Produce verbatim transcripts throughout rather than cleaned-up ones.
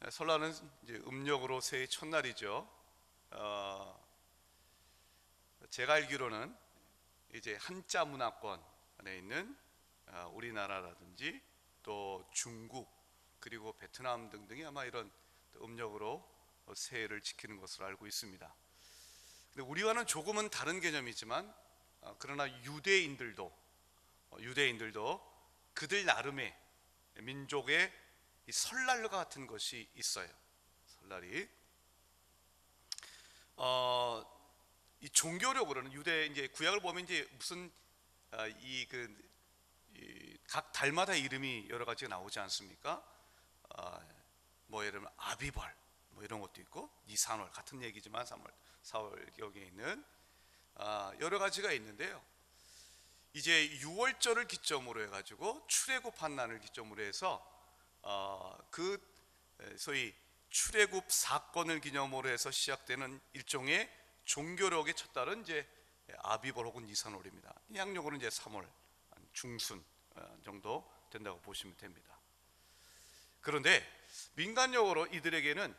설날은 이제 음력으로 새해 첫날이죠. 어, 제가 알기로는 이제 한자 문화권 안에 있는 어, 우리나라라든지 또 중국 그리고 베트남 등등이 아마 이런 음력으로 새해를 지키는 것으로 알고 있습니다. 근데 우리와는 조금은 다른 개념이지만 어, 그러나 유대인들도 어, 유대인들도 그들 나름의 민족의 이 설날과 같은 것이 있어요. 설날이 어, 이 종교력으로는 유대 이제 구약을 보면 이제 무슨 어, 이그 각 달마다 이름이 여러 가지가 나오지 않습니까? 어, 뭐 예를 들면 아비벌 뭐 이런 것도 있고 니산월 같은 얘기지만 삼월, 사월 여기에 있는 어, 여러 가지가 있는데요. 이제 유월절을 기점으로 해가지고 출애굽 한난을 기점으로 해서 어, 그 소위 출애굽 사건을 기념으로 해서 시작되는 일종의 종교력의 첫 달은 이제 아비벌 혹은 니산월입니다. 양력으로는 이제 삼월 중순 정도 된다고 보시면 됩니다. 그런데 민간적으로 이들에게는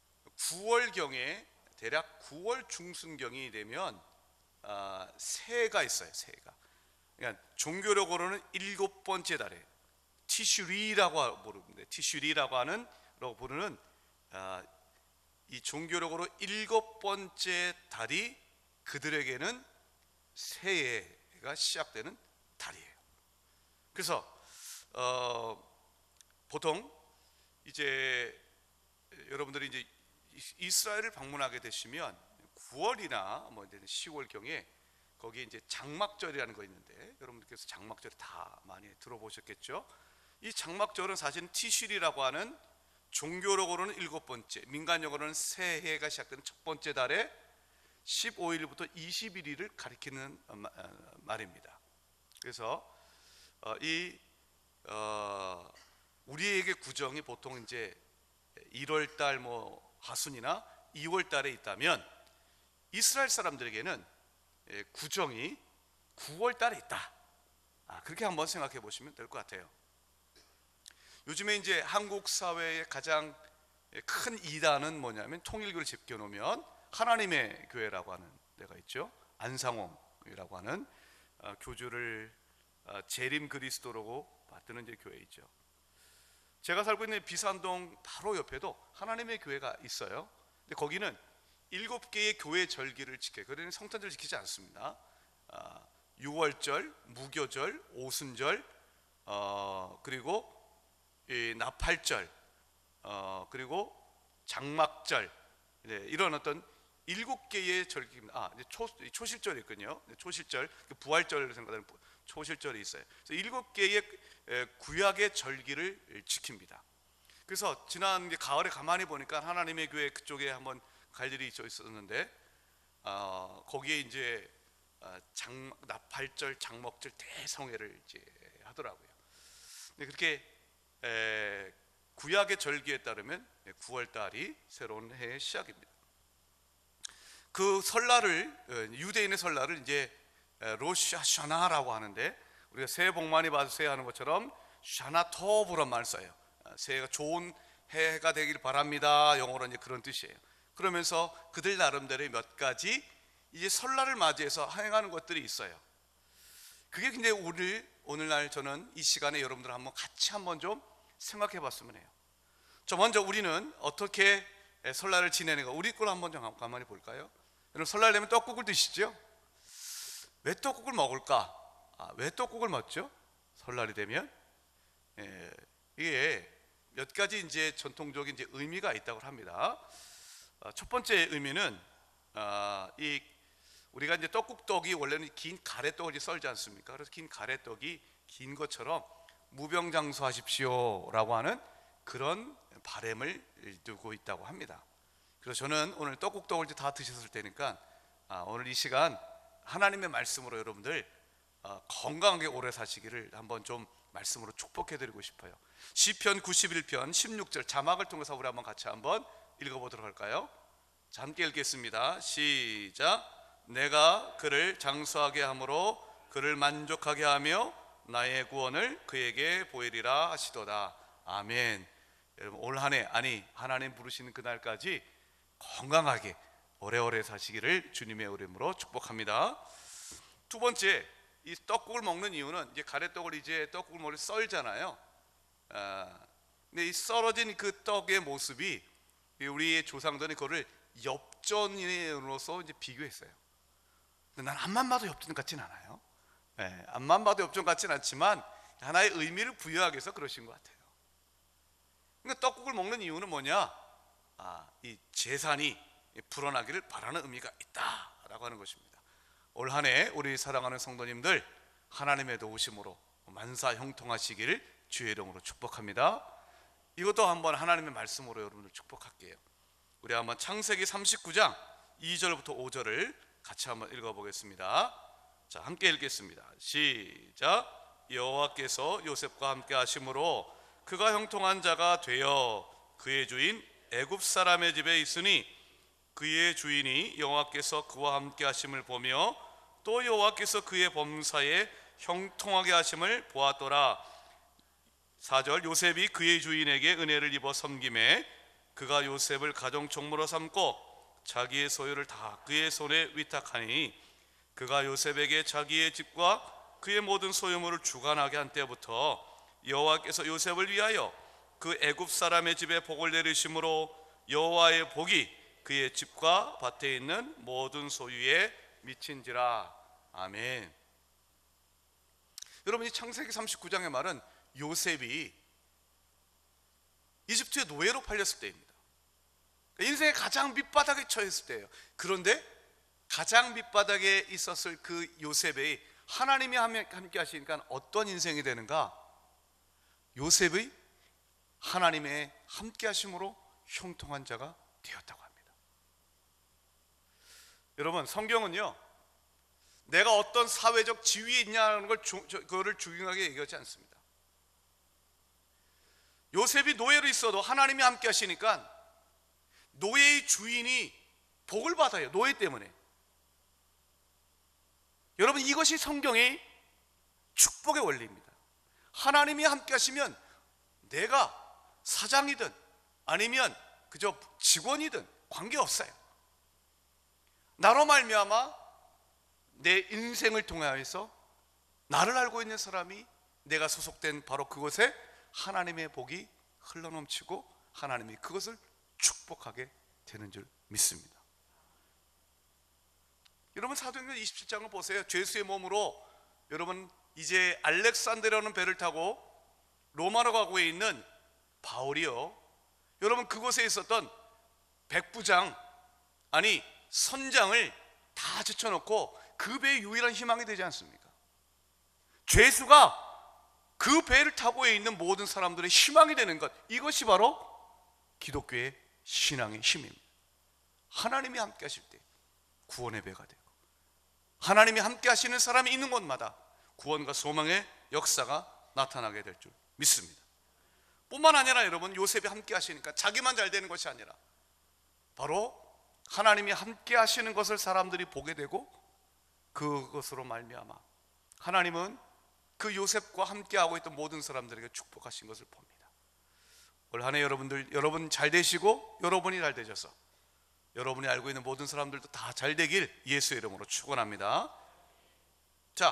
구월경에 대략 구월 중순경이 되면 어, 새해가 있어요. 새해가. 그러니까 종교력으로는 일곱 번째 달에 티슈리라고 부르는데 티슈리라고 하는 라고 부르는 어, 이 종교력으로 일곱 번째 달이 그들에게는 새해가 시작되는 달이에요. 그래서 어, 보통 이제 여러분들이 이제 이스라엘을 방문하게 되시면 구월이나 뭐 시월 경에 거기에 이제 장막절이라는 거 있는데 여러분들께서 장막절 다 많이 들어보셨겠죠? 이 장막절은 사실 티슈리라고 하는 종교력으로는 일곱 번째, 민간적으로는 새해가 시작되는 첫 번째 달에 십오 일부터 이십 일을 가리키는 말입니다. 그래서 이 어, 우리에게 구정이 보통 이제 일월 달 뭐 하순이나 이월 달에 있다면 이스라엘 사람들에게는 구정이 구월 달에 있다. 아, 그렇게 한번 생각해 보시면 될 것 같아요. 요즘에 이제 한국 사회의 가장 큰 이단은 뭐냐면 통일교를 제껴놓으면 하나님의 교회라고 하는 데가 있죠. 안상홍이라고 하는 교주를 재림 그리스도라고 받드는 이제 교회이죠. 제가 살고 있는 비산동 바로 옆에도 하나님의 교회가 있어요. 근데 거기는 일곱 개의 교회 절기를 지켜요. 그러니 성탄절 지키지 않습니다. 유월절, 무교절, 오순절, 어, 그리고 이 나팔절, 어, 그리고 장막절, 네, 이런 어떤 일곱 개의 절기입니다. 아, 이제 초, 초실절이 있군요. 초실절, 부활절을 생각하는 초실절이 있어요. 그래서 일곱 개의 구약의 절기를 지킵니다. 그래서 지난 가을에 가만히 보니까 하나님의 교회 그쪽에 한번 갈 일이 있었는데, 어, 거기에 이제 장, 나팔절, 장막절 대성회를 이제 하더라고요. 근데 그렇게 에, 구약의 절기에 따르면 구월 달이 새로운 해의 시작입니다. 그 설날을 유대인의 설날을 이제 로시 하샤나라고 하는데 우리가 새해 복 많이 받으세요 하는 것처럼 샤나 토브란 말을 써요. 새해가 좋은 해가 되길 바랍니다. 영어로 이제 그런 뜻이에요. 그러면서 그들 나름대로의 몇 가지 이제 설날을 맞이해서 행하는 것들이 있어요. 그게 근데 오늘 오늘날 저는 이 시간에 여러분들 한번 같이 한번 좀 생각해 봤으면 해요. 저 먼저 우리는 어떻게 설날을 지내는가 우리 걸 한번 좀 가만히 볼까요? 여러분 설날 되면 떡국을 드시죠? 왜 떡국을 먹을까? 아, 왜 떡국을 먹죠? 설날이 되면 예, 이게 몇 가지 이제 전통적인 이제 의미가 있다고 합니다. 아, 첫 번째 의미는 아, 이 우리가 이제 떡국떡이 원래는 긴 가래떡을 이제 썰지 않습니까? 그래서 긴 가래떡이 긴 것처럼 무병장수하십시오라고 하는 그런 바램을 두고 있다고 합니다. 그래서 저는 오늘 떡국떡을 이제 다 드셨을 테니까 아, 오늘 이 시간 하나님의 말씀으로 여러분들 어, 건강하게 오래 사시기를 한번 좀 말씀으로 축복해드리고 싶어요. 시편 구십일 편 십육 절 자막을 통해서 우리 한번 같이 한번 읽어보도록 할까요? 자, 함께 읽겠습니다. 시작. 내가 그를 장수하게 함으로 그를 만족하게 하며 나의 구원을 그에게 보이리라 하시도다. 아멘. 여러분 올 한 해, 아니 하나님 부르시는 그날까지 건강하게 오래오래 사시기를 주님의 이름으로 축복합니다. 두 번째, 이 떡국을 먹는 이유는 이제 가래떡을 이제 떡국을 먹을 썰잖아요. 아, 근데 이 썰어진 그 떡의 모습이 우리의 조상들이 그거를 엽전으로서 이제 비교했어요. 근데 난 앞만 봐도 엽전 같진 않아요. 네, 앞만 봐도 엽전 같진 않지만 하나의 의미를 부여하기 위해서 그러신 것 같아요. 그러니까 떡국을 먹는 이유는 뭐냐? 아, 이 제산이 불어나기를 바라는 의미가 있다라고 하는 것입니다. 올 한 해 우리 사랑하는 성도님들 하나님의 도우심으로 만사 형통하시기를 주의 이름으로 축복합니다. 이것도 한번 하나님의 말씀으로 여러분들 축복할게요. 우리 한번 창세기 삼십구 장 이 절부터 오 절을 같이 한번 읽어보겠습니다. 자, 함께 읽겠습니다. 시작. 여호와께서 요셉과 함께 하심으로 그가 형통한 자가 되어 그의 주인 애굽 사람의 집에 있으니 그의 주인이 여호와께서 그와 함께 하심을 보며 또 여호와께서 그의 범사에 형통하게 하심을 보았더라. 사 절. 요셉이 그의 주인에게 은혜를 입어 섬김에 그가 요셉을 가정 총무로 삼고 자기의 소유를 다 그의 손에 위탁하니 그가 요셉에게 자기의 집과 그의 모든 소유물을 주관하게 한 때부터 여호와께서 요셉을 위하여 그 애굽 사람의 집에 복을 내리심으로 여호와의 복이 그의 집과 밭에 있는 모든 소유에 미친지라. 아멘. 여러분, 이 창세기 삼십구 장의 말은 요셉이 이집트의 노예로 팔렸을 때입니다. 인생의 가장 밑바닥에 처했을 때예요. 그런데 가장 밑바닥에 있었을 그 요셉의 하나님이 함께 하시니까 어떤 인생이 되는가? 요셉의 하나님의 함께 하심으로 형통한 자가 되었다고 합니다. 여러분, 성경은요, 내가 어떤 사회적 지위에 있냐는 걸 주, 저, 그거를 중요하게 얘기하지 않습니다. 요셉이 노예로 있어도 하나님이 함께 하시니까 노예의 주인이 복을 받아요. 노예 때문에. 여러분, 이것이 성경의 축복의 원리입니다. 하나님이 함께 하시면 내가 사장이든 아니면 그저 직원이든 관계없어요. 나로 말미암아 내 인생을 통하여서 나를 알고 있는 사람이 내가 소속된 바로 그곳에 하나님의 복이 흘러넘치고 하나님이 그것을 축복하게 되는 줄 믿습니다. 여러분, 사도행전 이십칠 장을 보세요. 죄수의 몸으로 여러분 이제 알렉산드라는 배를 타고 로마로 가고 있는 바울이요, 여러분 그곳에 있었던 백부장 아니 선장을 다 제쳐놓고 그 배의 유일한 희망이 되지 않습니까? 죄수가 그 배를 타고 있는 모든 사람들의 희망이 되는 것, 이것이 바로 기독교의 신앙의 힘입니다. 하나님이 함께 하실 때 구원의 배가 되고 하나님이 함께 하시는 사람이 있는 곳마다 구원과 소망의 역사가 나타나게 될 줄 믿습니다. 뿐만 아니라 여러분, 요셉이 함께 하시니까 자기만 잘 되는 것이 아니라 바로 하나님이 함께 하시는 것을 사람들이 보게 되고 그것으로 말미암아 하나님은 그 요셉과 함께하고 있던 모든 사람들에게 축복하신 것을 봅니다. 올 한 해 여러분들, 여러분 잘 되시고 여러분이 잘 되셔서 여러분이 알고 있는 모든 사람들도 다 잘 되길 예수의 이름으로 축원합니다. 자,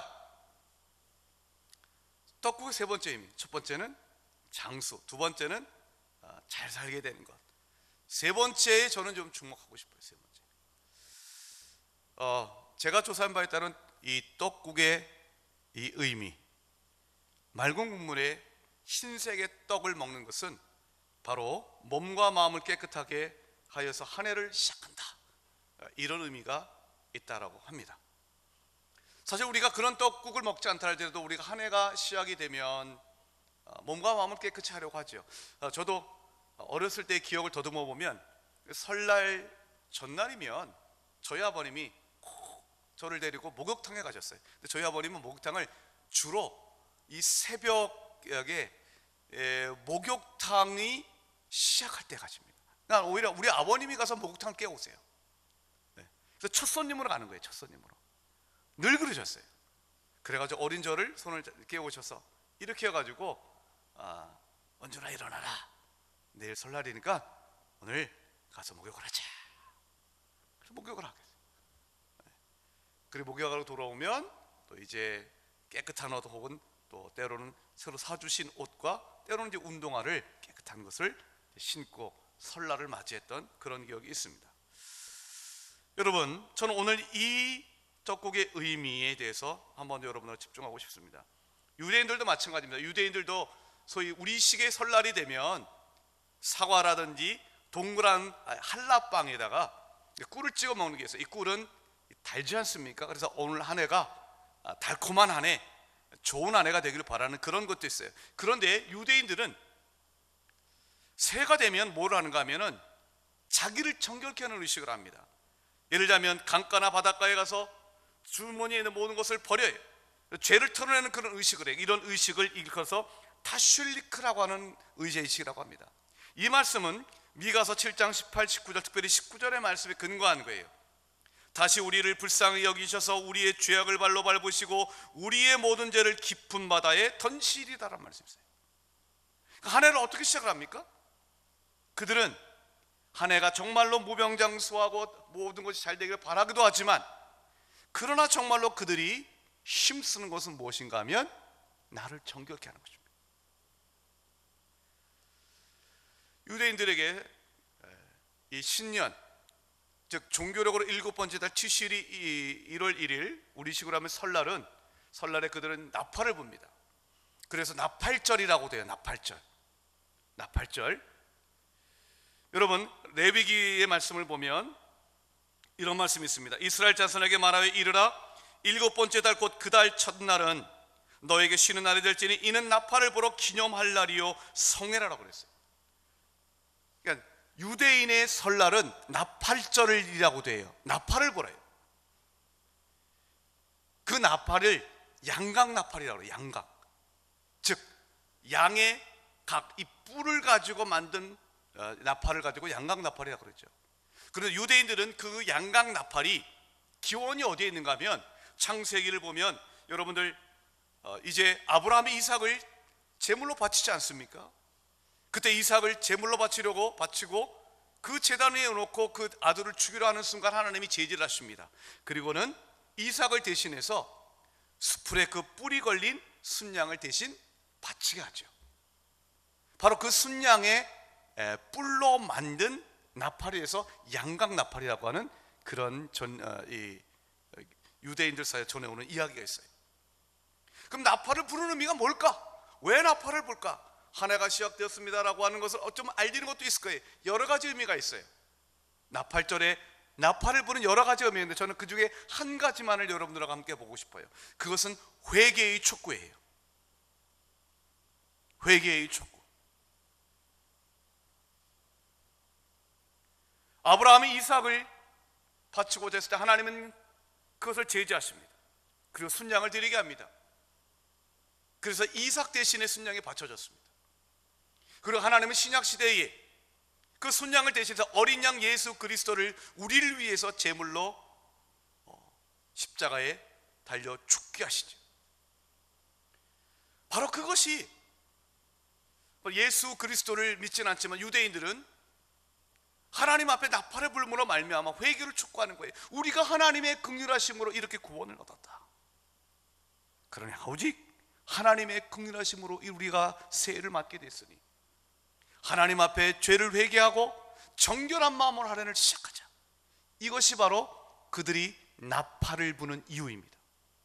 떡국의 세 번째 의미, 첫 번째는 장수, 두 번째는 잘 살게 되는 것, 세 번째에 저는 좀 주목하고 싶어요. 세 번째, 어, 제가 조사한 바에 따른 이 떡국의 이 의미, 맑은 국물에 흰색의 떡을 먹는 것은 바로 몸과 마음을 깨끗하게 하여서 한 해를 시작한다, 이런 의미가 있다라고 합니다. 사실 우리가 그런 떡국을 먹지 않다 할지라도 우리가 한 해가 시작이 되면 몸과 마음을 깨끗이 하려고 하죠. 저도 어렸을 때의 기억을 더듬어 보면 설날 전날이면 저희 아버님이 꼭 저를 데리고 목욕탕에 가셨어요. 근데 저희 아버님은 목욕탕을 주로 이 새벽에 목욕탕이 시작할 때 가십니다. 난 오히려 우리 아버님이 가서 목욕탕을 깨우세요. 네. 그래서 첫 손님으로 가는 거예요. 첫 손님으로 늘 그러셨어요. 그래가지고 어린 저를 손을 깨우셔서 이렇게 해가지고 아, 원준아 일어나라, 내일 설날이니까 오늘 가서 목욕을 하자. 그래서 목욕을 하겠어요. 그리고 목욕하러 돌아오면 또 이제 깨끗한 옷 혹은 또 때로는 새로 사주신 옷과 때로는 이제 운동화를 깨끗한 것을 신고 설날을 맞이했던 그런 기억이 있습니다. 여러분, 저는 오늘 이 떡국의 의미에 대해서 한번 여러분을 집중하고 싶습니다. 유대인들도 마찬가지입니다. 유대인들도 소위 우리식의 설날이 되면 사과라든지 동그란 한라빵에다가 꿀을 찍어 먹는 게 있어요. 이 꿀은 달지 않습니까? 그래서 오늘 한 해가 달콤한 한 해, 좋은 한 해가 되기를 바라는 그런 것도 있어요. 그런데 유대인들은 새해가 되면 뭘 하는가 하면은 자기를 정결케 하는 의식을 합니다. 예를 들자면 강가나 바닷가에 가서 주머니에 있는 모든 것을 버려요. 죄를 털어내는 그런 의식을 해요. 이런 의식을 일컬어서 타슐리크라고 하는 의식이라고 합니다. 이 말씀은 미가서 칠 장 십팔, 십구 절, 특별히 십구 절의 말씀에 근거한 거예요. 다시 우리를 불쌍히 여기셔서 우리의 죄악을 발로 밟으시고 우리의 모든 죄를 깊은 바다에 던지리다라는 말씀이세요. 한 해를 어떻게 시작을 합니까? 그들은 한 해가 정말로 무병장수하고 모든 것이 잘 되기를 바라기도 하지만, 그러나 정말로 그들이 힘쓰는 것은 무엇인가 하면 나를 정결케 하는 것입니다. 유대인들에게 이 신년, 즉 종교력으로 일곱 번째 달 티시리 일월 일일, 우리식으로 하면 설날은, 설날에 그들은 나팔을 붑니다. 그래서 나팔절이라고 돼요. 나팔절. 나팔절. 여러분, 레위기의 말씀을 보면 이런 말씀이 있습니다. 이스라엘 자손에게 말하여 이르라, 일곱 번째 달 곧 그 달 첫날은 너에게 쉬는 날이 될지니 이는 나팔을 불어 기념할 날이요 성회라라고 그랬어요. 그러니까 유대인의 설날은 나팔절이라고 돼요. 나팔을 불어요. 그 나팔을 양각 나팔이라고 해요. 양각. 즉 양의 각, 이 뿔을 가지고 만든 나팔을 가지고 양각 나팔이라고 그러죠. 그런데 유대인들은 그 양각 나팔이 기원이 어디에 있는가 하면 창세기를 보면 여러분들 이제 아브라함이 이삭을 제물로 바치지 않습니까? 그때 이삭을 제물로 바치려고 바치고 그 제단 위에 놓고 그 아들을 죽이려 하는 순간 하나님이 제지를 하십니다. 그리고는 이삭을 대신해서 수풀에 그 뿔이 걸린 순양을 대신 바치게 하죠. 바로 그 순양의 뿔로 만든 나팔에서 양각 나팔이라고 하는 그런 전, 어, 이, 유대인들 사이에 전해오는 이야기가 있어요. 그럼 나팔을 부르는 의미가 뭘까? 왜 나팔을 불까? 한 해가 시작되었습니다라고 하는 것을 어쩌면 알리는 것도 있을 거예요. 여러 가지 의미가 있어요. 나팔절에 나팔을 부는 여러 가지 의미가 있는데 저는 그 중에 한 가지만을 여러분들과 함께 보고 싶어요. 그것은 회개의 촉구예요. 회개의 촉구. 아브라함이 이삭을 바치고자 했을 때 하나님은 그것을 제지하십니다. 그리고 순양을 드리게 합니다. 그래서 이삭 대신에 순양이 바쳐졌습니다. 그리고 하나님은 신약시대에 그 순양을 대신해서 어린 양 예수 그리스도를 우리를 위해서 제물로 십자가에 달려 죽게 하시죠. 바로 그것이, 예수 그리스도를 믿지는 않지만 유대인들은 하나님 앞에 나팔을 불므로 말미암아 회개를 촉구하는 거예요. 우리가 하나님의 긍휼하심으로 이렇게 구원을 얻었다. 그러나 오직 하나님의 긍휼하심으로 우리가 세례를 맞게 됐으니 하나님 앞에 죄를 회개하고 정결한 마음으로 하려는 시작하자. 이것이 바로 그들이 나팔을 부는 이유입니다.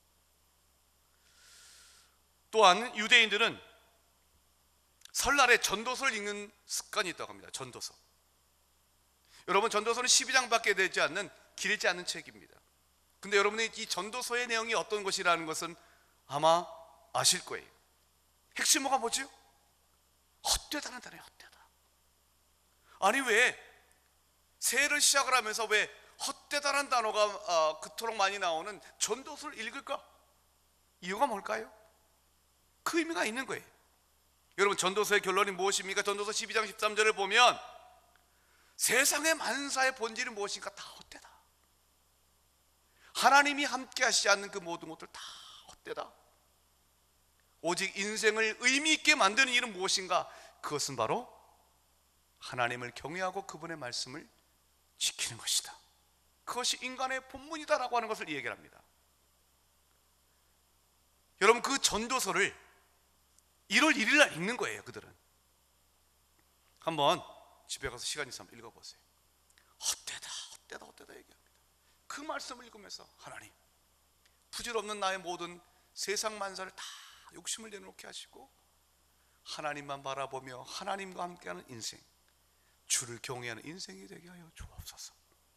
또한 유대인들은 설날에 전도서를 읽는 습관이 있다고 합니다. 전도서. 여러분, 전도서는 십이 장밖에 되지 않는 길지 않은 책입니다. 근데 여러분이 이 전도서의 내용이 어떤 것이라는 것은 아마 아실 거예요. 핵심어가 뭐죠? 헛되다는 단어예요. 헛되다. 아니, 왜 새해를 시작을 하면서 왜 헛되다는 단어가 어, 그토록 많이 나오는 전도서를 읽을까? 이유가 뭘까요? 그 의미가 있는 거예요. 여러분, 전도서의 결론이 무엇입니까? 전도서 십이 장 십삼 절을 보면 세상의 만사의 본질이 무엇인가? 다 헛되다. 하나님이 함께 하시지 않는 그 모든 것들 다 헛되다. 오직 인생을 의미 있게 만드는 일은 무엇인가? 그것은 바로 하나님을 경외하고 그분의 말씀을 지키는 것이다. 그것이 인간의 본분이다라고 하는 것을 얘기합니다. 여러분, 그 전도서를 일월 일일 날 읽는 거예요. 그들은 한번 집에 가서 시간 있으면 읽어보세요. 헛되다 헛되다 헛되다 얘기합니다. 그 말씀을 읽으면서 하나님, 부질없는 나의 모든 세상 만사를 다 욕심을 내놓게 하시고 하나님만 바라보며 하나님과 함께하는 인생, 주를 경외하는 인생이 되게 하여 주옵소서.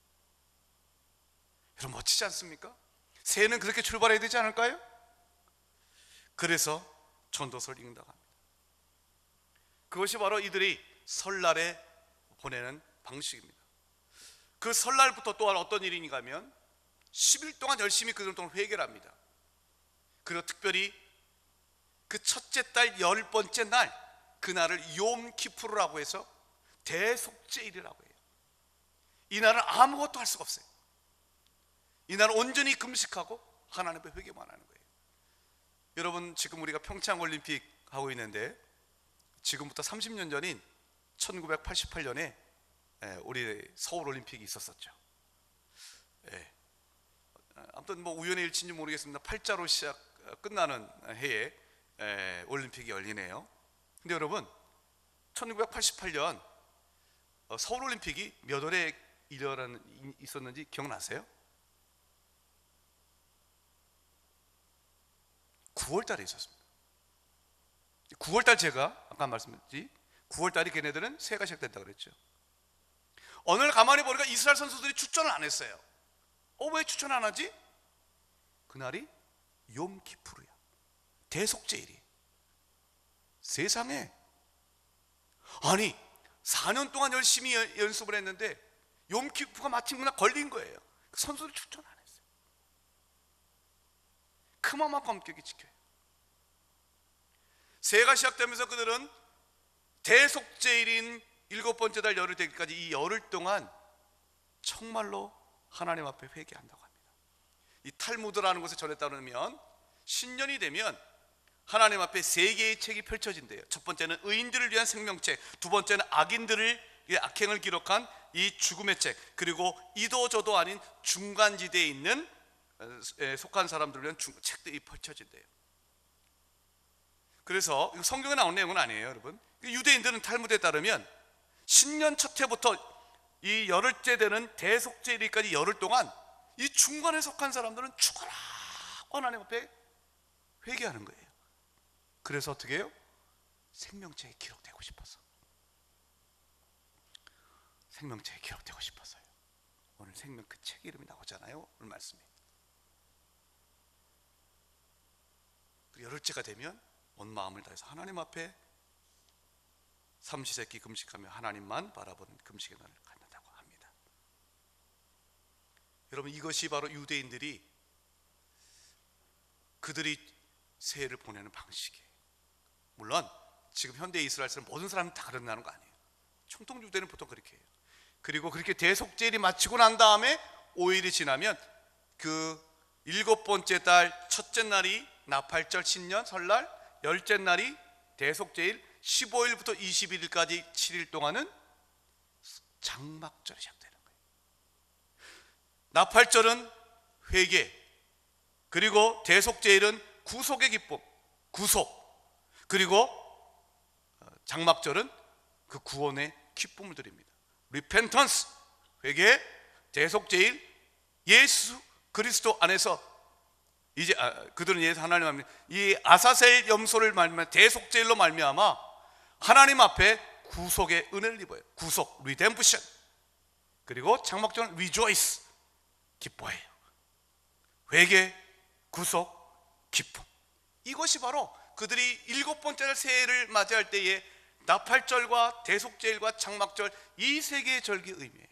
여러분, 멋지지 않습니까? 새해는 그렇게 출발해야 되지 않을까요? 그래서 전도서를 읽는다고 합니다. 그것이 바로 이들이 설날에 보내는 방식입니다. 그 설날부터 또한 어떤 일인가 하면 십 일 동안 열심히 그들 동안 회개를 합니다. 그리고 특별히 그 첫째 달 열 번째 날, 그날을 욤키푸르라고 해서 대속죄일이라고 해요. 이 날은 아무것도 할 수가 없어요. 이 날은 온전히 금식하고 하나님 앞에 회개만 하는 거예요. 여러분, 지금 우리가 평창올림픽 하고 있는데 지금부터 삼십 년 전인 천구백팔십팔 년에 우리 서울올림픽이 있었었죠. 예. 아무튼 뭐 우연의 일치인지 모르겠습니다. 팔자로 시작 끝나는 해에 에, 올림픽이 열리네요. 근데 여러분, 천구백팔십팔 년 어, 서울올림픽이 몇 월에 일어나는, 있었는지 기억나세요? 구월 달에 있었습니다. 구월 달, 제가 아까 말씀드렸지, 구월 달이 걔네들은 새해가 시작된다 그랬죠. 어느 날 가만히 보니까 이스라엘 선수들이 출전을 안 했어요. 어, 왜 출전 안 하지? 그날이 욤키푸르야, 대속죄일이. 세상에, 아니 사 년 동안 열심히 연습을 했는데 욤키푸르가 마침 그날 걸린 거예요. 선수들이 출전 안 했어요. 그만큼 엄격히 지켜요. 새해가 시작되면서 그들은 대속죄일인 일곱 번째 달 열흘 되기까지 이 열흘 동안 정말로 하나님 앞에 회개한다고 합니다. 이 탈무드라는 것에 전에 따르면 신년이 되면 하나님 앞에 세 개의 책이 펼쳐진대요. 첫 번째는 의인들을 위한 생명책, 두 번째는 악인들을 악행을 기록한 이 죽음의 책, 그리고 이도저도 아닌 중간지대에 있는 속한 사람들을 위한 책들이 펼쳐진대요. 그래서 성경에 나온 내용은 아니에요, 여러분. 유대인들은 탈무드에 따르면 신년 첫 해부터 이 열흘째 되는 대속죄일까지 열흘 동안 이 중간에 속한 사람들은 죽어라 하나님 앞에 회개하는 거예요. 그래서 어떻게 해요? 생명책에 기록되고 싶어서, 생명책에 기록되고 싶어서요. 오늘 생명 그 책 이름이 나오잖아요, 오늘 말씀에. 열흘째가 되면 온 마음을 다해서 하나님 앞에 삼시세끼 금식하며 하나님만 바라보는 금식의 날을 갖는다고 합니다. 여러분, 이것이 바로 유대인들이 그들이 새해를 보내는 방식이에요. 물론 지금 현대 이스라엘에서는 모든 사람이 다 그런다는 거 아니에요. 총통 유대는 보통 그렇게 해요. 그리고 그렇게 대속죄일이 마치고 난 다음에 오 일이 지나면 그 일곱 번째 달 첫째 날이 나팔절 신년 설날, 열째 날이 대속죄일, 십오 일부터 이십일 일까지 칠 일 동안은 장막절이 시작되는 거예요. 나팔절은 회개, 그리고 대속죄일은 구속의 기쁨, 구속, 그리고 장막절은 그 구원의 기쁨을 드립니다. 리펜턴스, 회개, 대속죄일, 예수 그리스도 안에서 이제 아, 그들은 예수 하나님 앞에 이 아사셀 염소를 말미암아 대속죄일로 말미암아 하나님 앞에 구속의 은혜를 입어요. 구속, 리뎀프션. 그리고 장막절은 리조이스, 기뻐해요. 회개, 구속, 기쁨. 이것이 바로 그들이 일곱 번째 새해를 맞이할 때에 나팔절과 대속죄일과 장막절 이 세 개의 절기의 의미예요.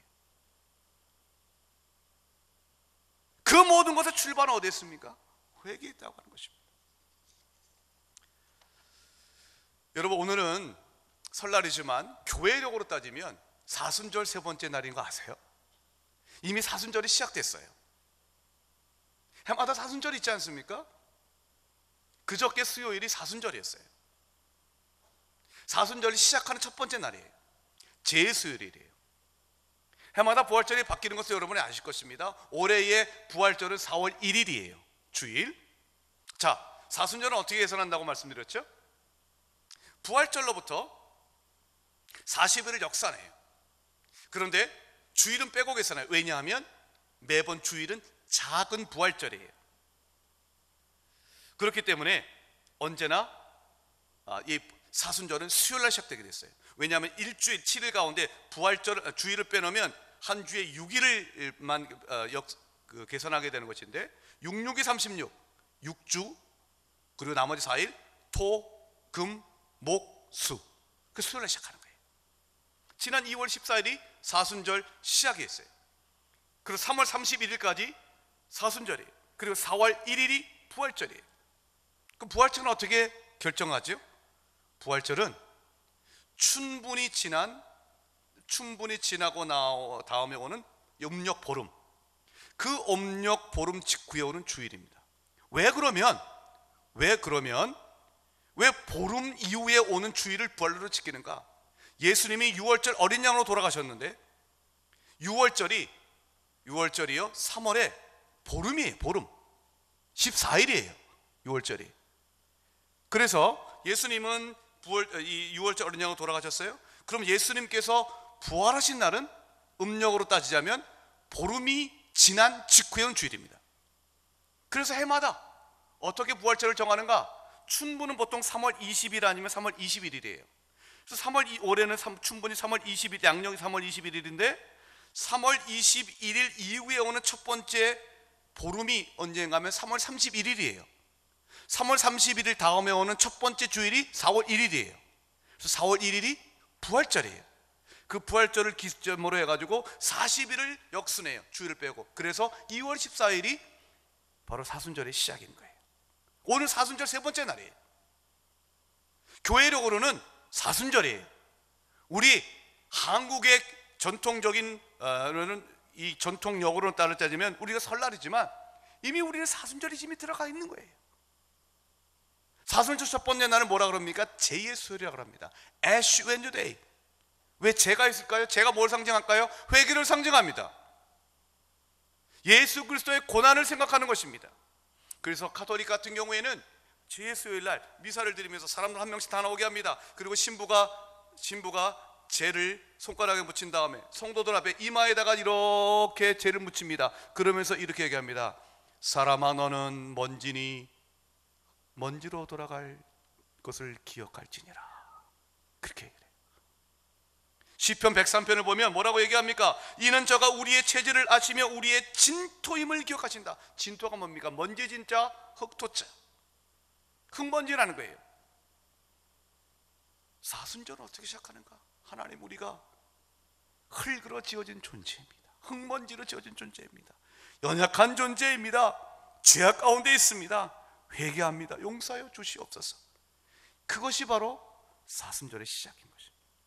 그 모든 것의 출발은 어디 있습니까? 회개에 있다고 하는 것입니다. 여러분, 오늘은 설날이지만 교회력으로 따지면 사순절 세 번째 날인 거 아세요? 이미 사순절이 시작됐어요. 해마다 사순절이 있지 않습니까? 그저께 수요일이 사순절이었어요. 사순절이 시작하는 첫 번째 날이에요. 제수요일이래요. 해마다 부활절이 바뀌는 것을 여러분이 아실 것입니다. 올해의 부활절은 사월 일일이에요. 주일. 자, 사순절은 어떻게 계산한다고 말씀드렸죠? 부활절로부터 사십 일을 역산해요. 그런데 주일은 빼고 계산해요. 왜냐하면 매번 주일은 작은 부활절이에요. 그렇기 때문에 언제나 이 사순절은 수요일날 시작되게 됐어요. 왜냐하면 일주일 칠 일 가운데 부활절 주일을 빼놓으면 한 주에 육 일만 역, 그, 계산하게 되는 것인데 육, 육이 삼십육, 육 주, 그리고 나머지 사 일 토, 금, 목, 수. 그 수요일날 시작하는 거예요. 지난 이월 십사일이 사순절 시작이었어요. 그리고 삼월 삼십일일까지 사순절이에요. 그리고 사월 일일이 부활절이에요. 그럼 부활절은 어떻게 결정하죠? 부활절은 충분히 지난 충분히 지나고 나 다음에 오는 음력 보름, 그 음력 보름 직후에 오는 주일입니다. 왜 그러면 왜 그러면 왜 보름 이후에 오는 주일을 부활절로 지키는가? 예수님이 유월절 어린 양으로 돌아가셨는데 유월절이 유월절이요 삼월에 보름이에요. 보름 십사일이에요 유월절이. 그래서 예수님은 부월, 이 유월절 어린 양으로 돌아가셨어요. 그럼 예수님께서 부활하신 날은 음력으로 따지자면 보름이 지난 직후에 온 주일입니다. 그래서 해마다 어떻게 부활절을 정하는가? 춘분은 보통 삼월 이십일 아니면 삼월 이십일이래요. 그래서 삼월 올해는 춘분이 삼월 이십일, 양력이 삼월 이십일인데 삼월 이십일일 이후에 오는 첫 번째 보름이 언젠가 하면 삼월 삼십일일이에요. 삼월 삼십일일 다음에 오는 첫 번째 주일이 사월 일일이에요. 그래서 사월 일일이 부활절이에요. 그 부활절을 기점으로 해가지고 사십 일을 역순해요. 주일을 빼고. 그래서 이월 십사일이 바로 사순절의 시작인 거예요. 오늘 사순절 세 번째 날이에요. 교회력으로는 사순절이에요. 우리 한국의 전통적인 어, 이 전통력으로 따로 따지면 우리가 설날이지만 이미 우리는 사순절이 이미 들어가 있는 거예요. 사순절 첫 번째 날은 뭐라 그럽니까? 제의 수요일이라고 합니다. Ash Wednesday. 왜 제가 있을까요? 제가 뭘 상징할까요? 회개를 상징합니다. 예수 그리스도의 고난을 생각하는 것입니다. 그래서 가톨릭 같은 경우에는 제의 수요일 날 미사를 드리면서 사람들 한 명씩 다 나오게 합니다. 그리고 신부가 신부가 제를 손가락에 묻힌 다음에 성도들 앞에 이마에다가 이렇게 제를 묻힙니다. 그러면서 이렇게 얘기합니다. 사람아 너는 먼지니 먼지로 돌아갈 것을 기억할지니라. 그렇게 얘기해요. 시편 백삼 편을 보면 뭐라고 얘기합니까? 이는 저가 우리의 체질을 아시며 우리의 진토임을 기억하신다. 진토가 뭡니까? 먼지 진자 흙토자, 흙먼지라는 거예요. 사순절은 어떻게 시작하는가? 하나님, 우리가 흙으로 지어진 존재입니다. 흙먼지로 지어진 존재입니다. 연약한 존재입니다. 죄악 가운데 있습니다. 회개합니다. 용서하여 주시옵소서. 그것이 바로 사순절의 시작인 것입니다.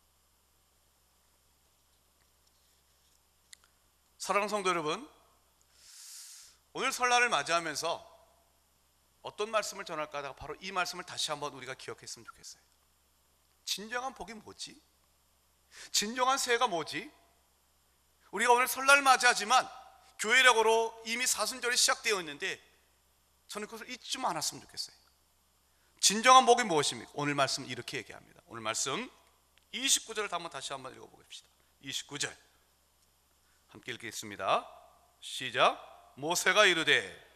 사랑하는 성도 여러분, 오늘 설날을 맞이하면서 어떤 말씀을 전할까 하다가 바로 이 말씀을 다시 한번 우리가 기억했으면 좋겠어요. 진정한 복이 뭐지? 진정한 새해가 뭐지? 우리가 오늘 설날을 맞이하지만 교회력으로 이미 사순절이 시작되어 있는데 저는 그것을 잊지 좀 않았으면 좋겠어요. 진정한 복이 무엇입니까? 오늘 말씀 이렇게 얘기합니다. 오늘 말씀 이십구 절을 한번 다시 한번 읽어보겠습니다. 이십구 절 함께 읽겠습니다. 시작. 모세가 이르되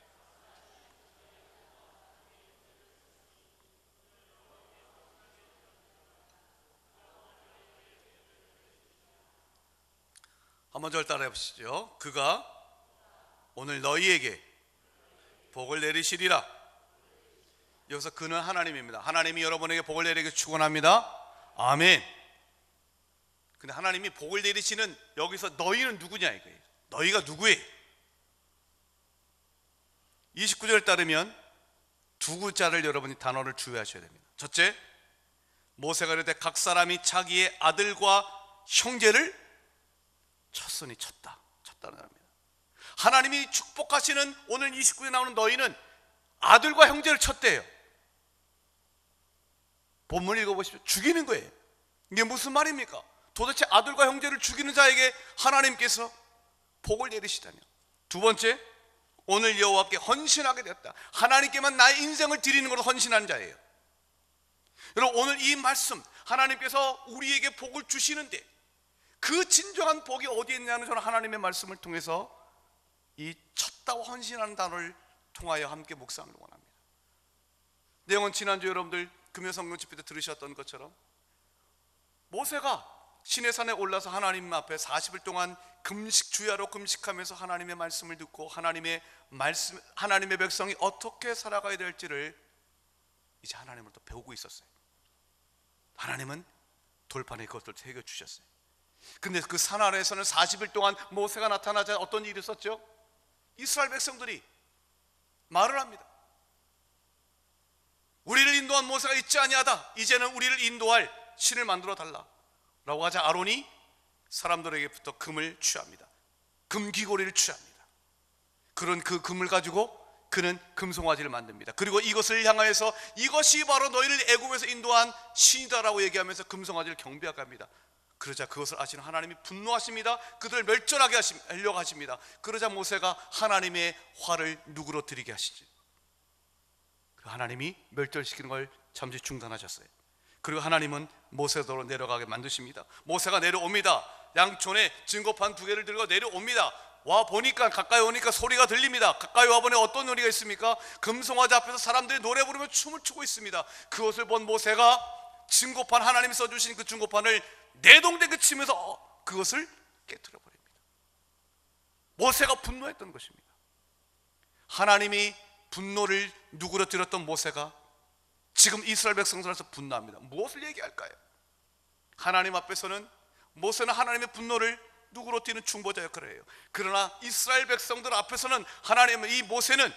한번 절 따라해 보시죠. 그가 오늘 너희에게 복을 내리시리라. 여기서 그는 하나님입니다. 하나님이 여러분에게 복을 내리기 축원합니다. 아멘. 근데 하나님이 복을 내리시는 여기서 너희는 누구냐 이거예요. 너희가 누구예요? 이십구 절 따르면 두 글자를 여러분이 단어를 주의하셔야 됩니다. 첫째, 모세가 이르되 각 사람이 자기의 아들과 형제를 쳤으니 쳤다. 쳤다는 말입니다. 하나님이 축복하시는 오늘 이십구 절에 나오는 너희는 아들과 형제를 쳤대요. 본문 읽어보십시오. 죽이는 거예요. 이게 무슨 말입니까? 도대체 아들과 형제를 죽이는 자에게 하나님께서 복을 내리시다뇨. 두 번째, 오늘 여호와께 헌신하게 되었다. 하나님께만 나의 인생을 드리는 것으로 헌신한 자예요. 여러분, 오늘 이 말씀, 하나님께서 우리에게 복을 주시는데 그 진정한 복이 어디에 있냐는 저는 하나님의 말씀을 통해서 이 쳤다와 헌신하는 단어를 통하여 함께 묵상을 원합니다. 내용은 지난주 여러분들 금요 성령 집회 때 들으셨던 것처럼 모세가 시내산에 올라서 하나님 앞에 사십 일 동안 금식 주야로 금식하면서 하나님의 말씀을 듣고 하나님의 말씀, 하나님의 백성이 어떻게 살아가야 될지를 이제 하나님으로부터 배우고 있었어요. 하나님은 돌판에 그것을 새겨 주셨어요. 근데 그 산 아래에서는 사십 일 동안 모세가 나타나자 어떤 일이 있었죠? 이스라엘 백성들이 말을 합니다. 우리를 인도한 모세가 있지 아니하다. 이제는 우리를 인도할 신을 만들어 달라 라고 하자 아론이 사람들에게부터 금을 취합니다. 금 귀고리를 취합니다. 그런 그 금을 가지고 그는 금송아지를 만듭니다. 그리고 이것을 향하여서 이것이 바로 너희를 애굽에서 인도한 신이다라고 얘기하면서 금송아지를 경배하게 합니다. 그러자 그것을 아시는 하나님이 분노하십니다. 그들을 멸절하게 하려고 하십니다. 그러자 모세가 하나님의 화를 누그러뜨리게 하시지. 그 하나님이 멸절시키는 걸 잠시 중단하셨어요. 그리고 하나님은 모세도로 내려가게 만드십니다. 모세가 내려옵니다. 양손에 증거판 두 개를 들고 내려옵니다. 와 보니까 가까이 오니까 소리가 들립니다. 가까이 와보니 어떤 소리가 있습니까? 금송아지 앞에서 사람들이 노래 부르며 춤을 추고 있습니다. 그것을 본 모세가 증거판, 하나님이 써주신 그 증거판을 내동댕이 치면서 그것을 깨트려 버립니다. 모세가 분노했던 것입니다. 하나님이 분노를 누그러뜨렸던 모세가 지금 이스라엘 백성들한테 분노합니다. 무엇을 얘기할까요? 하나님 앞에서는 모세는 하나님의 분노를 누그러뜨리는 중보자 역할을 해요. 그러나 이스라엘 백성들 앞에서는 하나님, 이 모세는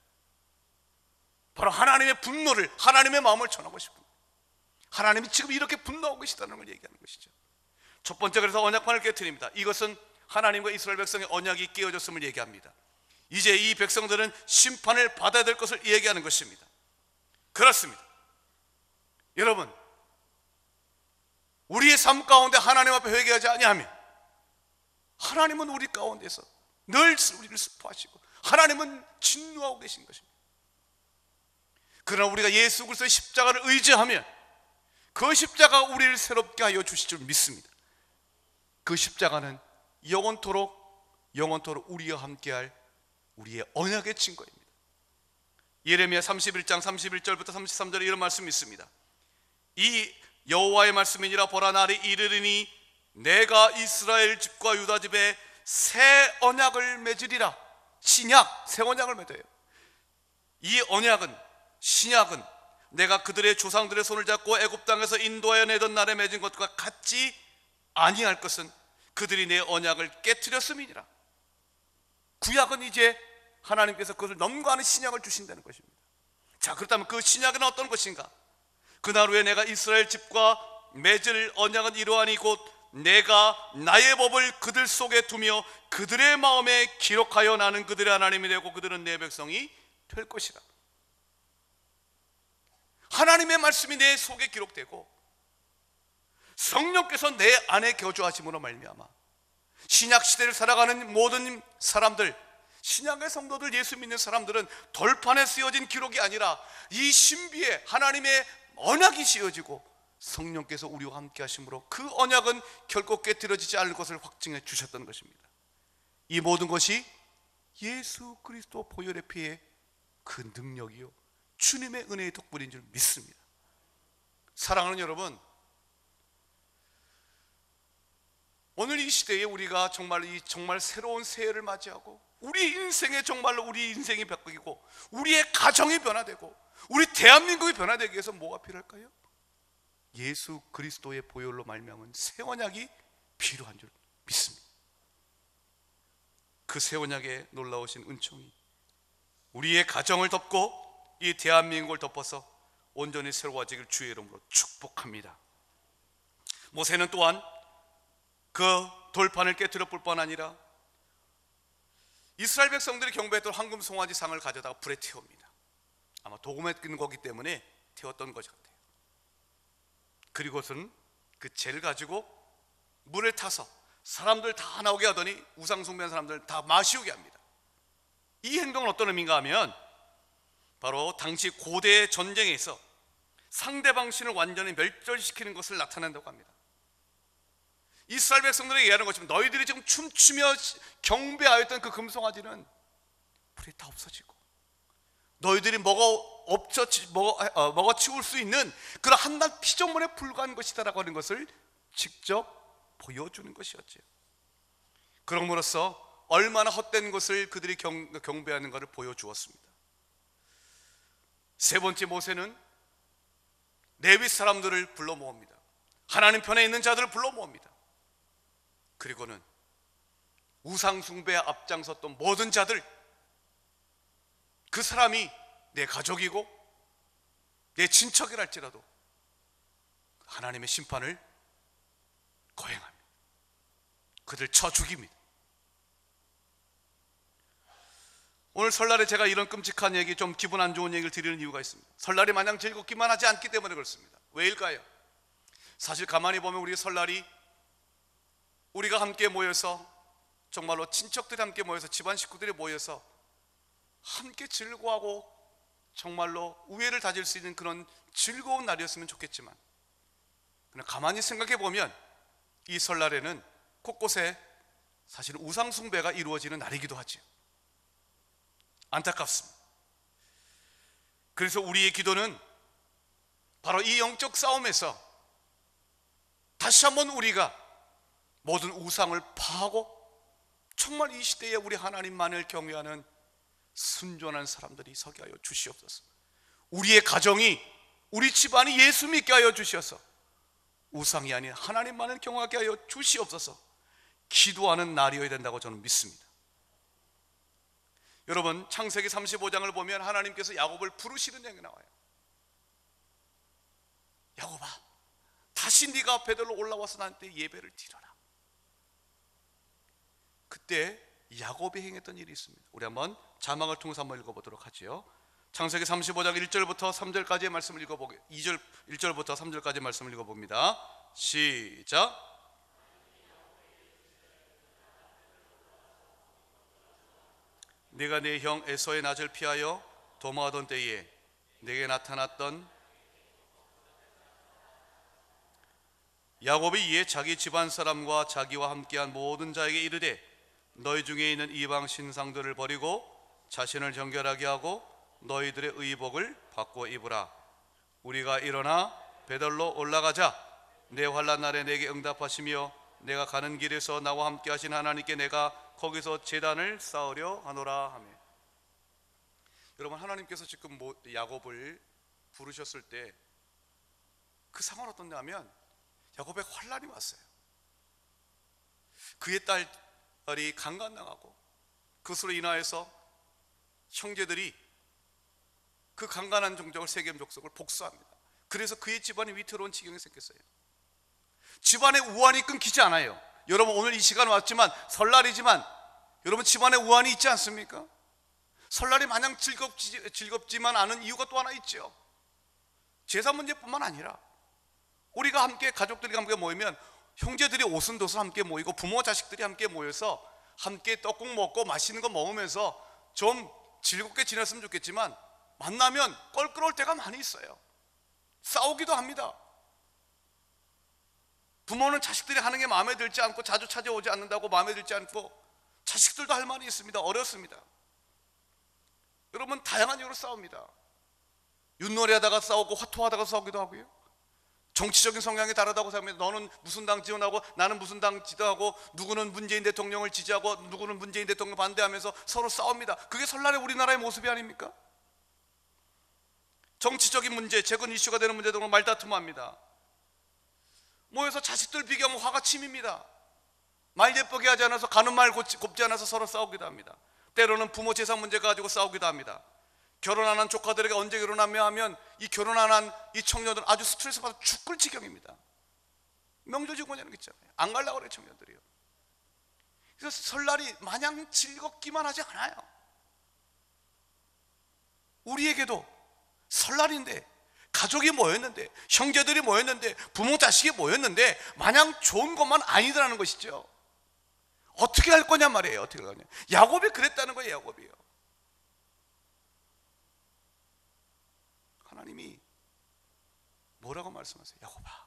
바로 하나님의 분노를, 하나님의 마음을 전하고 싶은, 하나님이 지금 이렇게 분노하고 계시다는 걸 얘기하는 것이죠. 첫 번째, 그래서 언약판을 깨트립니다. 이것은 하나님과 이스라엘 백성의 언약이 깨어졌음을 얘기합니다. 이제 이 백성들은 심판을 받아야 될 것을 얘기하는 것입니다. 그렇습니다. 여러분, 우리의 삶 가운데 하나님 앞에 회개하지 아니하면 하나님은 우리 가운데서 늘 우리를 슬퍼하시고 하나님은 진노하고 계신 것입니다. 그러나 우리가 예수 그리스도의 십자가를 의지하면 그 십자가가 우리를 새롭게 하여 주실 줄 믿습니다. 그 십자가는 영원토록 영원토록 우리와 함께할 우리의 언약의 증거입니다. 예레미야 삼십일 장 삼십일 절부터 삼십삼 절에 이런 말씀이 있습니다. 이 여호와의 말씀이니라. 보라, 날이 이르리니 내가 이스라엘 집과 유다 집에 새 언약을 맺으리라. 신약, 새 언약을 맺어요. 이 언약은, 신약은 내가 그들의 조상들의 손을 잡고 애굽 땅에서 인도하여 내던 날에 맺은 것과 같지 아니할 것은 그들이 내 언약을 깨트렸음이니라. 구약은 이제 하나님께서 그것을 넘과하는 신약을 주신다는 것입니다. 자, 그렇다면 그 신약은 어떤 것인가? 그날 후에 내가 이스라엘 집과 맺을 언약은 이러하니 곧 내가 나의 법을 그들 속에 두며 그들의 마음에 기록하여 나는 그들의 하나님이 되고 그들은 내 백성이 될 것이라. 하나님의 말씀이 내 속에 기록되고 성령께서 내 안에 거주하심으로 말미암아 신약 시대를 살아가는 모든 사람들, 신약의 성도들, 예수 믿는 사람들은 돌판에 쓰여진 기록이 아니라 이 신비에 하나님의 언약이 씌어지고 성령께서 우리와 함께 하심으로 그 언약은 결코 깨트려지지 않을 것을 확증해 주셨던 것입니다. 이 모든 것이 예수 그리스도 보혈의 피의 그 능력이요 주님의 은혜의 덕분인 줄 믿습니다. 사랑하는 여러분, 오늘 이 시대에 우리가 정말 이 정말 새로운 새해를 맞이하고 우리 인생에 정말로 우리 인생이 바뀌고 우리의 가정이 변화되고 우리 대한민국이 변화되기 위해서 뭐가 필요할까요? 예수 그리스도의 보혈로 말미암은 새 언약이 필요한 줄 믿습니다. 그 새 언약의 놀라우신 은총이 우리의 가정을 덮고 이 대한민국을 덮어서 온전히 새로워지길 주의 이름으로 축복합니다. 모세는 또한 그 돌판을 깨뜨려 볼 뿐 아니라 이스라엘 백성들이 경배했던 황금 송아지 상을 가져다가 불에 태웁니다. 아마 도금에 낀 거기 때문에 태웠던 것 같아요. 그리고서는 그 재를 가지고 물에 타서 사람들 다 나오게 하더니 우상 숭배한 사람들 다 마시우게 합니다. 이 행동은 어떤 의미인가 하면 바로 당시 고대 전쟁에서 상대방 신을 완전히 멸절시키는 것을 나타낸다고 합니다. 이스라엘 백성들에게 얘기하는 것처럼 너희들이 지금 춤추며 경배하였던 그 금송아지는 불에 다 없어지고 너희들이 먹어 엎쳐 먹어, 어, 먹어 치울 수 있는 그런 한낱 피조물에 불과한 것이다라고 하는 것을 직접 보여주는 것이었죠. 그럼으로써 얼마나 헛된 것을 그들이 경, 경배하는 것을 보여주었습니다. 세 번째, 모세는 레위 사람들을 불러 모읍니다. 하나님 편에 있는 자들을 불러 모읍니다. 그리고는 우상 숭배에 앞장섰던 모든 자들, 그 사람이 내 가족이고 내 친척이랄지라도 하나님의 심판을 거행합니다. 그들 쳐 죽입니다. 오늘 설날에 제가 이런 끔찍한 얘기, 좀 기분 안 좋은 얘기를 드리는 이유가 있습니다. 설날이 마냥 즐겁기만 하지 않기 때문에 그렇습니다. 왜일까요? 사실 가만히 보면 우리 설날이 우리가 함께 모여서, 정말로 친척들이 함께 모여서, 집안 식구들이 모여서 함께 즐거워하고 정말로 우애를 다질 수 있는 그런 즐거운 날이었으면 좋겠지만, 그냥 가만히 생각해 보면 이 설날에는 곳곳에 사실 우상 숭배가 이루어지는 날이기도 하죠. 안타깝습니다. 그래서 우리의 기도는 바로 이 영적 싸움에서 다시 한번 우리가 모든 우상을 파하고 정말 이 시대에 우리 하나님만을 경외하는 순전한 사람들이 서게 하여 주시옵소서. 우리의 가정이, 우리 집안이 예수 믿게 하여 주시어서 우상이 아닌 하나님만을 경외하게 하여 주시옵소서. 기도하는 날이어야 된다고 저는 믿습니다. 여러분, 창세기 삼십오 장을 보면 하나님께서 야곱을 부르시는 얘기가 나와요. 야곱아, 다시 네가 베들로 올라와서 나한테 예배를 드려라. 그때 야곱이 행했던 일이 있습니다. 우리 한번 자막을 통해서 한번 읽어보도록 하지요. 창세기 삼십오 장 일 절부터 삼 절까지의 말씀을 읽어보게, 이 절, 일 절부터 삼 절까지의 말씀을 읽어봅니다. 시작. 네가 네 형 에서의 낯을 피하여 도모하던 때에 네게 나타났던 야곱이 이에 자기 집안 사람과 자기와 함께한 모든 자에게 이르되 너희 중에 있는 이방 신상들을 버리고 자신을 정결하게 하고 너희들의 의복을 바꿔 입으라. 우리가 일어나 베들로 올라가자. 내 환난 날에 내게 응답하시며 내가 가는 길에서 나와 함께 하신 하나님께 내가 거기서 제단을 쌓으려 하노라 하며. 여러분, 하나님께서 지금 야곱을 부르셨을 때 그 상황은 어떻냐 하면 야곱의 환난이 왔어요. 그의 딸이 강간당하고 그것으로 인하여서 형제들이 그 강간한 종족을, 세겜 족속을 복수합니다. 그래서 그의 집안이 위태로운 지경이 생겼어요. 집안의 우환이 끊기지 않아요. 여러분, 오늘 이 시간 왔지만, 설날이지만 여러분 집안에 우환이 있지 않습니까? 설날이 마냥 즐겁지, 즐겁지만 않은 이유가 또 하나 있죠. 제사 문제뿐만 아니라 우리가 함께, 가족들이 함께 모이면 형제들이 오순도순 함께 모이고 부모 자식들이 함께 모여서 함께 떡국 먹고 맛있는 거 먹으면서 좀 즐겁게 지냈으면 좋겠지만 만나면 껄끄러울 때가 많이 있어요. 싸우기도 합니다. 부모는 자식들이 하는 게 마음에 들지 않고 자주 찾아오지 않는다고 마음에 들지 않고, 자식들도 할 말이 있습니다. 어렵습니다. 여러분, 다양한 이유로 싸웁니다. 윷놀이 하다가 싸우고 화투하다가 싸우기도 하고요. 정치적인 성향이 다르다고 생각합니다. 너는 무슨 당 지원하고 나는 무슨 당 지도하고, 누구는 문재인 대통령을 지지하고 누구는 문재인 대통령 반대하면서 서로 싸웁니다. 그게 설날의 우리나라의 모습이 아닙니까? 정치적인 문제, 재건 이슈가 되는 문제 등으로 말다툼합니다. 모여서 자식들 비교하면 화가 침입니다. 말 예쁘게 하지 않아서, 가는 말 곱지 않아서 서로 싸우기도 합니다. 때로는 부모 재산 문제 가지고 싸우기도 합니다. 결혼 안 한 조카들에게 언제 결혼하며 하면 이 결혼 안 한 이 청년들은 아주 스트레스 받아 죽을 지경입니다. 명절 직원이라는 게 있잖아요. 안 가려고 그래요, 청년들이요. 그래서 설날이 마냥 즐겁기만 하지 않아요. 우리에게도 설날인데 가족이 모였는데, 형제들이 모였는데, 부모 자식이 모였는데 마냥 좋은 것만 아니더라는 것이죠. 어떻게 할 거냐 말이에요. 어떻게 할 거냐. 야곱이 그랬다는 거예요. 야곱이요. 하나님이 뭐라고 말씀하세요? 야곱아,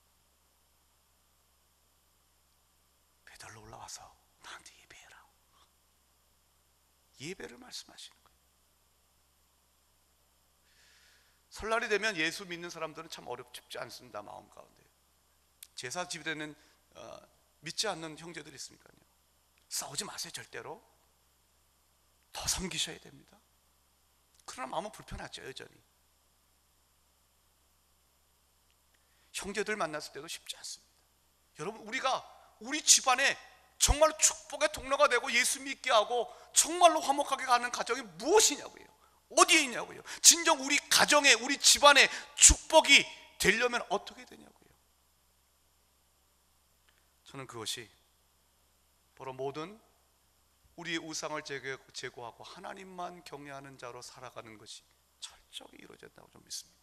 베들로 올라와서 나한테 예배해라. 예배를 말씀하시는 거예요. 설날이 되면 예수 믿는 사람들은 참 어렵지 않습니다. 마음 가운데 제사 지내는 어, 믿지 않는 형제들이 있으니까요. 싸우지 마세요. 절대로 더 섬기셔야 됩니다. 그러나 마음은 불편하죠. 여전히 형제들 만났을 때도 쉽지 않습니다. 여러분, 우리가 우리 집안에 정말로 축복의 통로가 되고 예수 믿게 하고 정말로 화목하게 가는 가정이 무엇이냐고요. 어디에 있냐고요. 진정 우리 가정에, 우리 집안에 축복이 되려면 어떻게 되냐고요. 저는 그것이 바로 모든 우리의 우상을 제거하고 하나님만 경외하는 자로 살아가는 것이 철저히 이루어진다고 좀 믿습니다.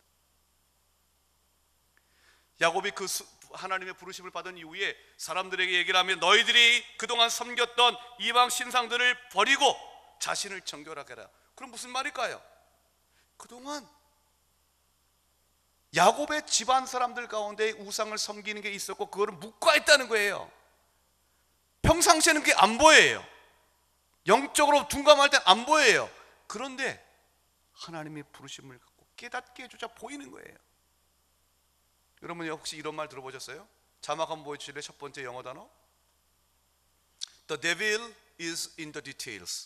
야곱이 그 하나님의 부르심을 받은 이후에 사람들에게 얘기를 하면, 너희들이 그동안 섬겼던 이방 신상들을 버리고 자신을 정결하게 하라. 그럼 무슨 말일까요? 그동안 야곱의 집안 사람들 가운데 우상을 섬기는 게 있었고 그거를 묵과했다는 거예요. 평상시에는 그게 안 보여요. 영적으로 둔감할 땐 안 보여요. 그런데 하나님의 부르심을 갖고 깨닫게 해주자 보이는 거예요. 여러분 혹시 이런 말 들어보셨어요? 자막 한번 보여주실래요? 첫 번째 영어 단어, The devil is in the details.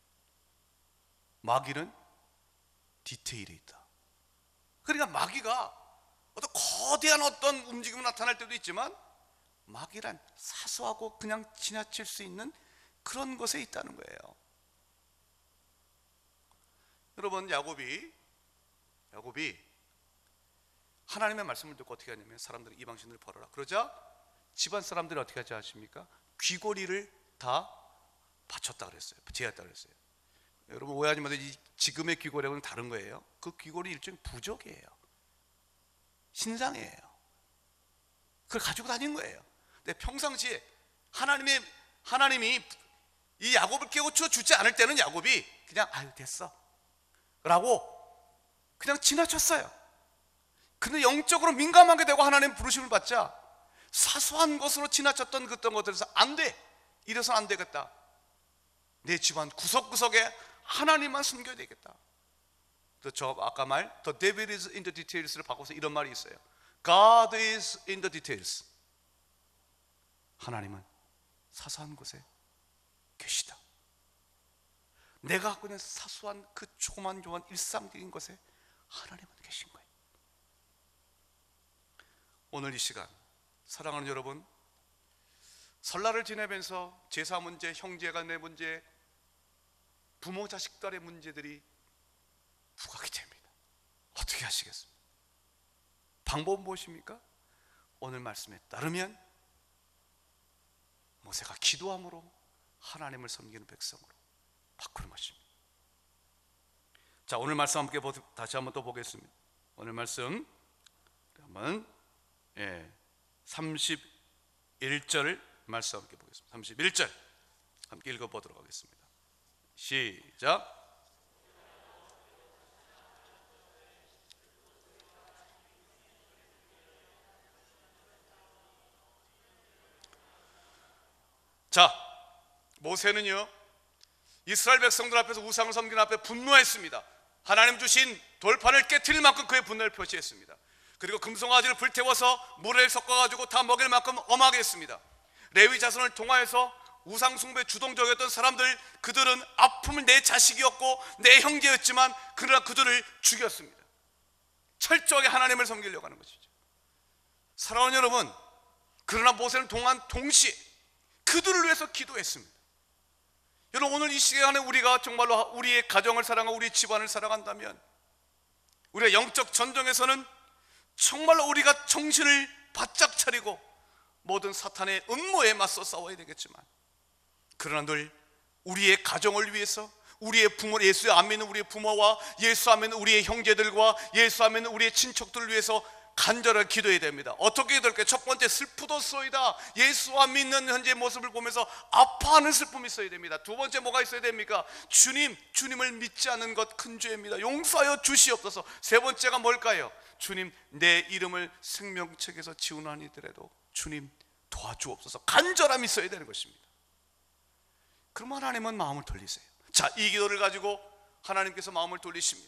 마귀는 디테일에 있다. 그러니까 마귀가 어떤 거대한 어떤 움직임이 나타날 때도 있지만 마귀란 사소하고 그냥 지나칠 수 있는 그런 것에 있다는 거예요. 여러분, 야곱이 야곱이 하나님의 말씀을 듣고 어떻게 하냐면 사람들이 이방신들을 벌어라. 그러자 집안 사람들이 어떻게 하지 않습니까? 귀고리를 다 바쳤다 그랬어요. 제했다 그랬어요. 여러분 오해하지 마세요. 이 지금의 귀고리하고는 다른 거예요. 그 귀고리 일종의 부족이에요. 신상이에요. 그걸 가지고 다닌 거예요. 근데 평상시에 하나님의 하나님이 이 야곱을 깨우쳐 주지 않을 때는 야곱이 그냥 아유 됐어 라고 그냥 지나쳤어요. 근데 영적으로 민감하게 되고 하나님 부르심을 받자 사소한 것으로 지나쳤던 그떤 것들에서 안 돼, 이래서는 안 되겠다. 내 집안 구석구석에 하나님만 숨겨야 되겠다. 또 저 아까 말 The devil is in the details를 바꿔서 이런 말이 있어요. God is in the details. 하나님은 사소한 곳에 계시다. 내가 갖고 있는 사소한 그 조그만 조그만 일상적인 것에 하나님은 계신 거예요. 오늘 이 시간 사랑하는 여러분, 설날을 지내면서 제사 문제, 형제간의 문제, 부모 자식 간의 문제들이 부각이 됩니다. 어떻게 하시겠습니까? 방법은 무엇입니까? 오늘 말씀에 따르면 모세가 기도함으로 하나님을 섬기는 백성으로 바꾸는 것입니다. 자, 오늘 말씀 함께 다시 한번 또 보겠습니다. 오늘 말씀 한번 예, 삼십일 절 말씀 함께 보겠습니다. 삼십일 절 함께 읽어보도록 하겠습니다. 시작. 자, 모세는요 이스라엘 백성들 앞에서 우상을 섬기는 앞에 분노했습니다. 하나님 주신 돌판을 깨트릴 만큼 그의 분노를 표시했습니다. 그리고 금송아지를 불태워서 물에 섞어가지고 다 먹일 만큼 엄하게 했습니다. 레위 자손을 통하여서 우상 숭배 주동적이었던 사람들, 그들은 아픔을 내 자식이었고 내 형제였지만 그러나 그들을 죽였습니다. 철저하게 하나님을 섬기려고 하는 것이죠. 사랑하는 여러분, 그러나 모세는 동안 동시에 그들을 위해서 기도했습니다. 여러분, 오늘 이 시간에 우리가 정말로 우리의 가정을 사랑하고 우리 집안을 사랑한다면 우리가 영적 전쟁에서는 정말로 우리가 정신을 바짝 차리고 모든 사탄의 음모에 맞서 싸워야 되겠지만, 그러나 늘 우리의 가정을 위해서, 우리의 부모, 예수 안 믿는 우리의 부모와 예수 안 믿는 우리의 형제들과 예수 안 믿는 우리의 친척들을 위해서 간절하게 기도해야 됩니다. 어떻게 기도할까요? 첫 번째, 슬프도소이다. 예수 안 믿는 현재의 모습을 보면서 아파하는 슬픔이 있어야 됩니다. 두 번째, 뭐가 있어야 됩니까? 주님, 주님을 믿지 않는 것 큰 죄입니다. 용서하여 주시옵소서. 세 번째가 뭘까요? 주님, 내 이름을 생명책에서 지우나니더라도 주님 도와주옵소서. 간절함이 있어야 되는 것입니다. 그러면 하나님은 마음을 돌리세요. 자, 이 기도를 가지고 하나님께서 마음을 돌리십니다.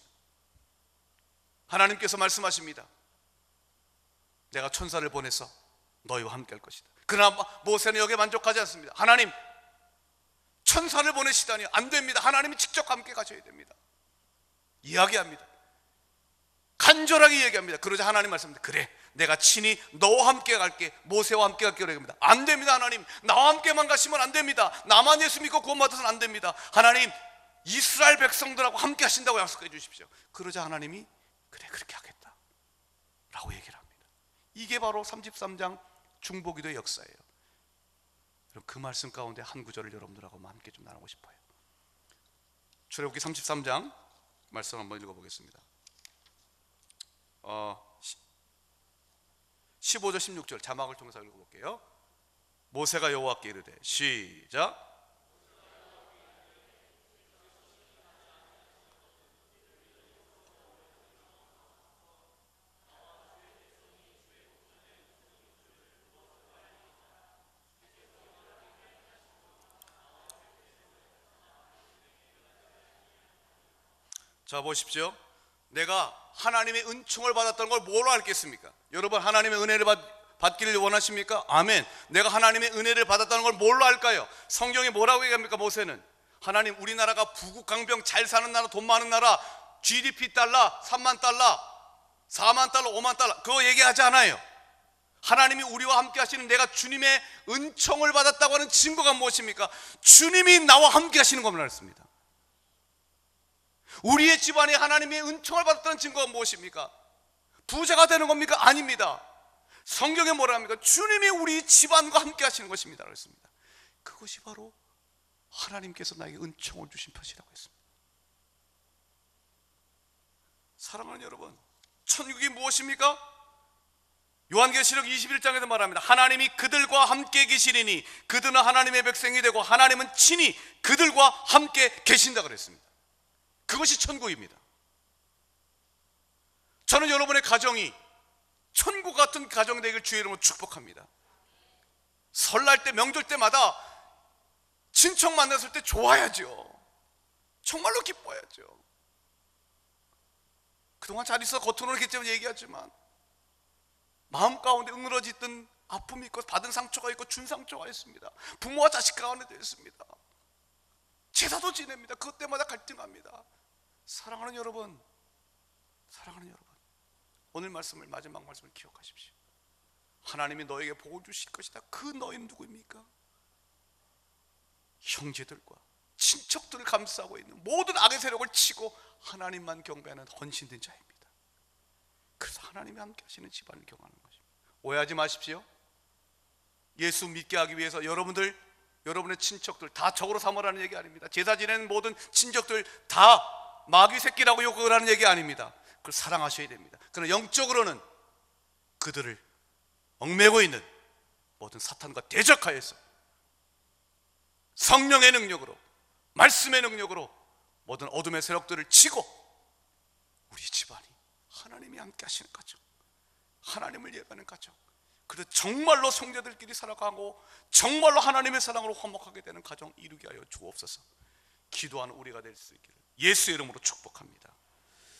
하나님께서 말씀하십니다. 내가 천사를 보내서 너희와 함께 할 것이다. 그러나 모세는 여기에 만족하지 않습니다. 하나님, 천사를 보내시다니 안 됩니다. 하나님이 직접 함께 가셔야 됩니다. 이야기합니다. 간절하게 얘기합니다. 그러자 하나님 말씀합니다. 그래, 내가 친히 너와 함께 갈게. 모세와 함께 갈게. 그럽니다. 안 됩니다. 하나님, 나와 함께만 가시면 안 됩니다. 나만 예수 믿고 구원받아서는 안 됩니다. 하나님, 이스라엘 백성들하고 함께 하신다고 약속해 주십시오. 그러자 하나님이 그래, 그렇게 하겠다 라고 얘기를 합니다. 이게 바로 삼십삼 장 중보기도의 역사예요. 그 말씀 가운데 한 구절을 여러분들하고 함께 좀 나누고 싶어요. 출애굽기 삼십삼 장 말씀 한번 읽어보겠습니다. 어, 십오 절 십육 절 자막을 통해서 읽어볼게요. 모세가 여호와께 이르되, 시작. 자, 보십시오. 내가 하나님의 은총을 받았다는 걸 뭐로 알겠습니까? 여러분, 하나님의 은혜를 받, 받기를 원하십니까? 아멘. 내가 하나님의 은혜를 받았다는 걸 뭘로 알까요? 성경에 뭐라고 얘기합니까? 모세는 하나님, 우리나라가 부국강병 잘 사는 나라, 돈 많은 나라, 지디피 달러 삼만 달러, 사만 달러, 오만 달러, 그거 얘기하지 않아요. 하나님이 우리와 함께 하시는, 내가 주님의 은총을 받았다고 하는 증거가 무엇입니까? 주님이 나와 함께 하시는 것만 했습니다. 우리의 집안에 하나님의 은총을 받았다는 증거가 무엇입니까? 부자가 되는 겁니까? 아닙니다. 성경에 뭐라 합니까? 주님이 우리 집안과 함께 하시는 것입니다 그랬습니다. 그것이 바로 하나님께서 나에게 은총을 주신 표시라고 했습니다. 사랑하는 여러분, 천국이 무엇입니까? 요한계시록 이십일 장에서 말합니다. 하나님이 그들과 함께 계시리니 그들은 하나님의 백성이 되고 하나님은 친히 그들과 함께 계신다 그랬습니다. 그것이 천국입니다. 저는 여러분의 가정이 천국 같은 가정 되길 주의 이름으로 축복합니다. 설날 때, 명절 때마다 친척 만났을 때 좋아야죠. 정말로 기뻐야죠. 그동안 잘 있어 겉으로는 이렇게 얘기하지만 마음 가운데 응어러지던 아픔이 있고 받은 상처가 있고 준 상처가 있습니다. 부모와 자식 가운데도 있습니다. 제사도 지냅니다. 그것 때마다 갈등합니다. 사랑하는 여러분, 사랑하는 여러분, 오늘 말씀을, 마지막 말씀을 기억하십시오. 하나님이 너에게 복을 주실 것이다. 그 너희는 누구입니까? 형제들과 친척들을 감싸고 있는 모든 악의 세력을 치고 하나님만 경배하는 헌신된 자입니다. 그래서 하나님이 함께 하시는 집안을 경험하는 것입니다. 오해하지 마십시오. 예수 믿게 하기 위해서 여러분들, 여러분의 친척들 다 적으로 삼으라는 얘기 아닙니다. 제사 지내는 모든 친척들 다 마귀 새끼라고 욕을 하는 얘기 아닙니다. 그걸 사랑하셔야 됩니다. 그러나 영적으로는 그들을 얽매고 있는 모든 사탄과 대적하여서 성령의 능력으로, 말씀의 능력으로 모든 어둠의 세력들을 치고 우리 집안이 하나님이 함께 하시는 가정, 하나님을 예배하는 가정, 그래서 정말로 성자들끼리 살아가고 정말로 하나님의 사랑으로 화목하게 되는 가정 이루게 하여 주옵소서. 기도하는 우리가 될 수 있기를 예수의 이름으로 축복합니다.